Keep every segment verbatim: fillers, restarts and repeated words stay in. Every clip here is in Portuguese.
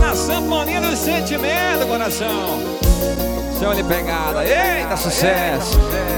A sanfoninha do sentimento, coração. Seu olho pegada, eita, sucesso.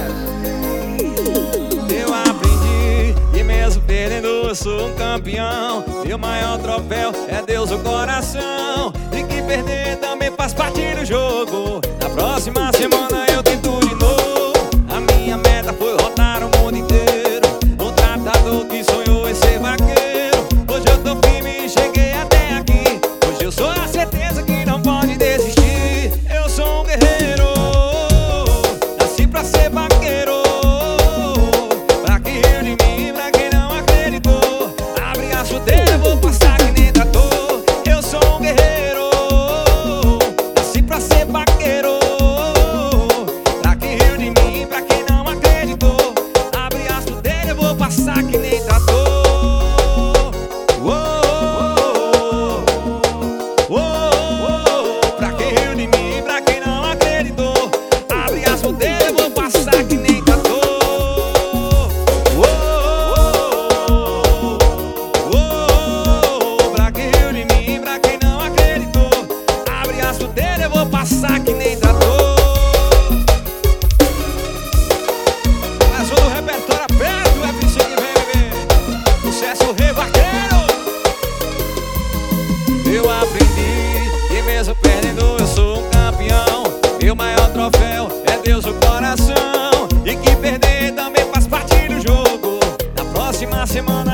Eu aprendi e mesmo perdendo eu sou um campeão. Meu maior troféu é Deus o coração. E que perder também faz parte do jogo. Na próxima semana eu tento de novo. A minha meta foi rodar o mundo inteiro. Um tratador que sonhou em ser vaqueiro. Hoje eu tô firme e cheguei até aqui. Hoje eu sou a certeza que não pode desistir. Eu sou um guerreiro, nasci pra ser vaqueiro. Pra que rir de mim, pra quem não acreditou. Abre a chuteira, eu vou passar que nem trator. Eu sou um guerreiro, nasci pra ser vaqueiro. Pra que rir de mim, pra quem não acreditou. Abre a chuteira, eu vou passar que nem trator. Passar que nem trator. Mas o do repertório aberto, o F cinco vem, bebê. Sucesso Rei Vaqueiro. Eu aprendi e mesmo perdendo eu sou um campeão. Meu maior troféu é Deus o coração. E que perder também faz parte do jogo. Na próxima semana